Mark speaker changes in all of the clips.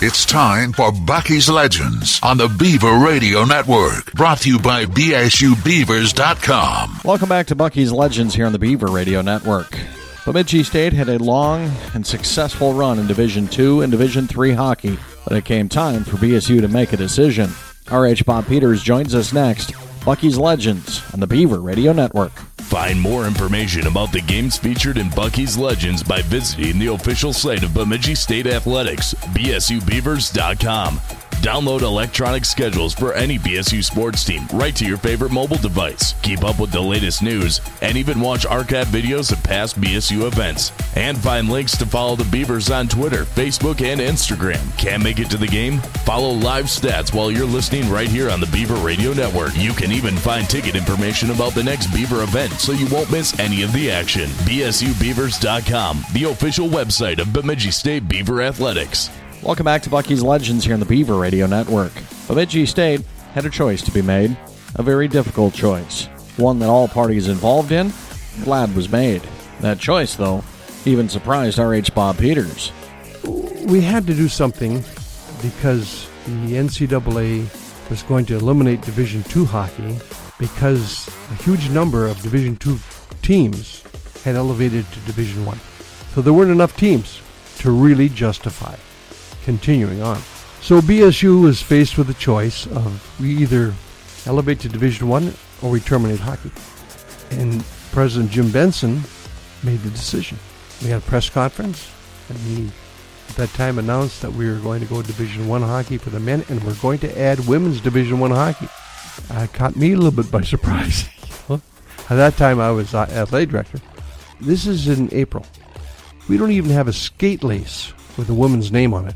Speaker 1: It's time for Bucky's Legends on the Beaver Radio Network. Brought to you by BSUBeavers.com.
Speaker 2: Welcome back to Bucky's Legends here on the Beaver Radio Network. Bemidji State had a long and successful run in Division II and Division III hockey, but it came time for BSU to make a decision. R.H. Bob Peters joins us next. Bucky's Legends on the Beaver Radio Network.
Speaker 3: Find more information about the games featured in Bucky's Legends by visiting the official site of Bemidji State Athletics, BSUBeavers.com. Download electronic schedules for any BSU sports team right to your favorite mobile device. Keep up with the latest news and even watch archive videos of past BSU events. And find links to follow the Beavers on Twitter, Facebook, and Instagram. Can't make it to the game? Follow live stats while you're listening right here on the Beaver Radio Network. You can even find ticket information about the next Beaver event so you won't miss any of the action. BSUBeavers.com, the official website of Bemidji State Beaver Athletics.
Speaker 2: Welcome back to Bucky's Legends here on the Beaver Radio Network. Bemidji State had a choice to be made, a very difficult choice, one that all parties involved in glad was made. That choice, though, even surprised R.H. Bob Peters.
Speaker 4: We had to do something because the NCAA was going to eliminate Division II hockey because a huge number of Division II teams had elevated to Division I. So there weren't enough teams to really justify continuing on. So BSU was faced with the choice of we either elevate to Division I or we terminate hockey. And President Jim Benson made the decision. We had a press conference, and he at that time announced that we were going to go Division I hockey for the men, and we're going to add women's Division I hockey. Caught me a little bit by surprise. At that time, I was athletic director. This is in April. We don't even have a skate lace with a woman's name on it.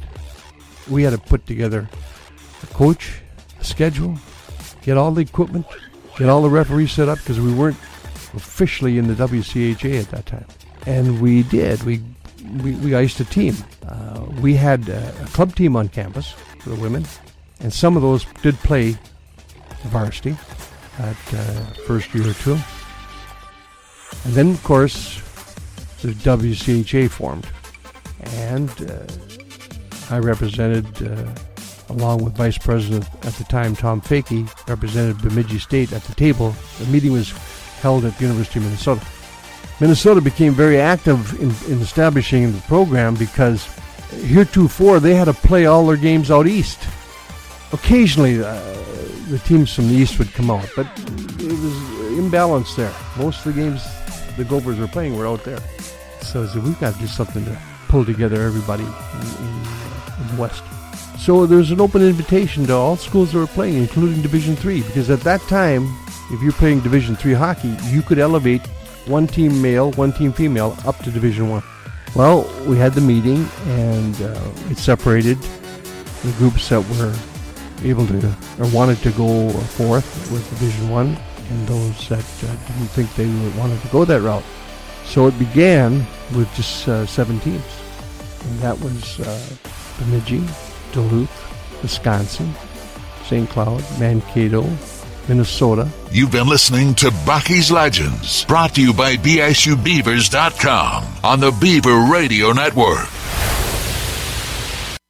Speaker 4: We had to put together a coach, a schedule, get all the equipment, get all the referees set up because we weren't officially in the WCHA at that time. And we did. We iced a team. We had a club team on campus for the women, and some of those did play varsity at first year or two. And then, of course, the WCHA formed. And I represented, along with Vice President at the time, Tom Fakey, represented Bemidji State at the table. The meeting was held at the University of Minnesota. Minnesota became very active in establishing the program because heretofore they had to play all their games out east. Occasionally, the teams from the east would come out, but it was imbalanced there. Most of the games the Gophers were playing were out there. So I said, we've got to do something to pull together everybody in the West. So there's an open invitation to all schools that were playing, including Division III, because at that time, if you're playing Division III hockey, you could elevate one team male, one team female up to Division I. Well, we had the meeting, and it separated the groups that were able to or wanted to go forth with Division I and those that didn't think they wanted to go that route. So it began with just 7 teams, and that was Bemidji, Duluth, Wisconsin, St. Cloud, Mankato, Minnesota.
Speaker 1: You've been listening to Bucky's Legends, brought to you by BSUBeavers.com on the Beaver Radio Network.